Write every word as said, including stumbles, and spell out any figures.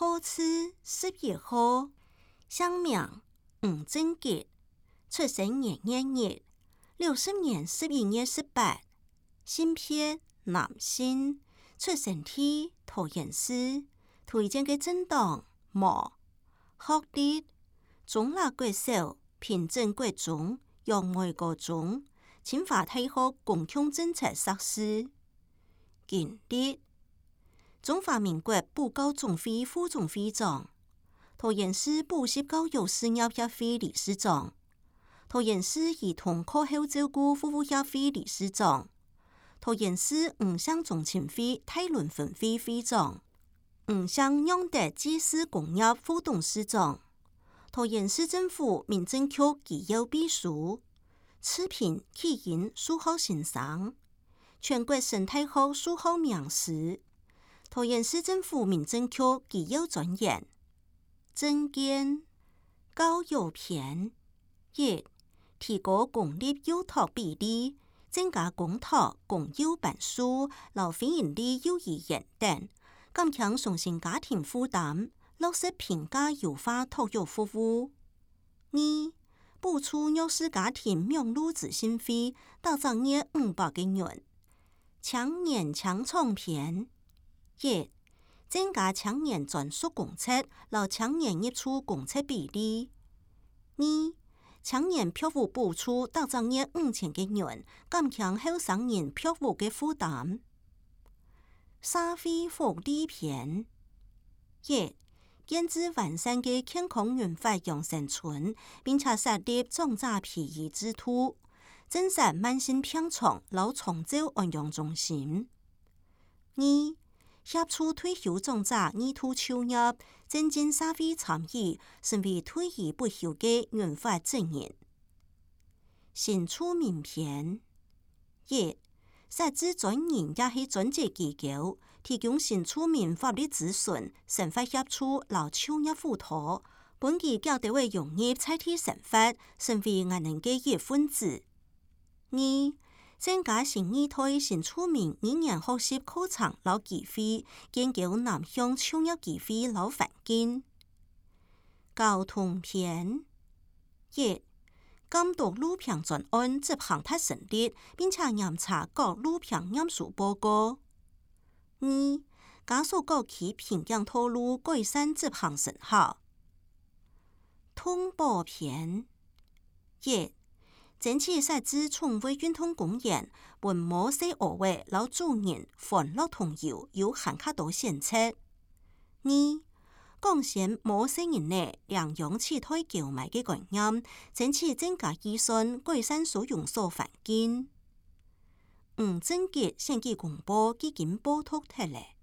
好似十月號，鄉名吳正傑，出生年月日，六十年十一月十八，性別男性，出生地桃園市，推薦嘅政黨無，學歷中華國小、平鎮國中、楊梅高中、清華大學公共政策碩士，經歷中華民國補教總會副總會長，桃園市補習教育事業協會理事長，桃園市兒童課後照顧服務協會理事長，桃園市五鄉中親會大輪分會會長，五鄉養德濟世工業副董事長，桃園市政府民政局機要秘書，次品啟因數學先生，全國生態學數學名師，桃園市政府民政局機要專員，政見教育篇一，提高公立幼托比例，增加公托、公幼班數、勞非營利幼兒園等，減輕雙薪家庭負擔，落實平價優化托育服務。二，補助弱勢家庭養路資訊費，到十月五百個元。青年搶創篇一，增加青年專屬公廁，和青年入厝公廁比例。二，青年票務補助到十月五千個元，減輕後生人票務嘅負擔。社會福利篇一，建置完善嘅健康潤滑養生村，並且設立長者庇護制度，增設慢性病床、老長照安養中心。二，協助退休長者二度就業，增進社會參與，成為退而不休嘅潤滑證人。新住民篇一，設置專人也係專職機構，提供新住民法律諮詢、生活協助、勞就業輔導，本地較地位容易採取生活，成為我們嘅一份子。二，增加新二代新住民語言學習課程和機會，研究南向就業機會和環境。交通篇一，監督路平專案執行達成率，並且檢查各路平驗收報告。二，加速各區平陽道路改善執行成效。通報篇一，爭取設置寵物運動公園，本模式學會老主人歡樂同遊，有限卡多選擇。二，貢獻模式人內領養飼胎購買嘅概念，爭取增加預算，改善所用所環境。吳正傑選舉公報基金報托特例。